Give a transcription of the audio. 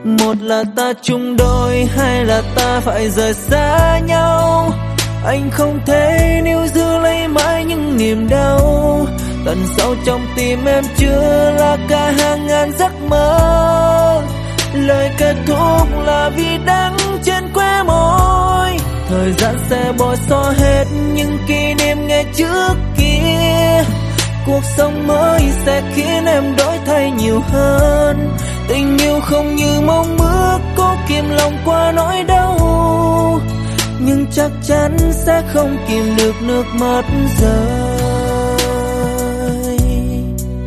Một là ta chung đôi, hai là ta phải rời xa nhau. Anh không thể níu giữ lấy mãi những niềm đau. Tận sâu trong tim em chưa là cả hàng ngàn giấc mơ. Lời kết thúc là vì đắng trên khóe môi. Thời gian sẽ bôi xóa hết những kỷ niệm ngày trước kia. Cuộc sống mới sẽ khiến em đổi thay nhiều hơn. Tình yêu không như mong ước, cố kìm lòng qua nỗi đau, nhưng chắc chắn sẽ không kìm được nước mắt rơi.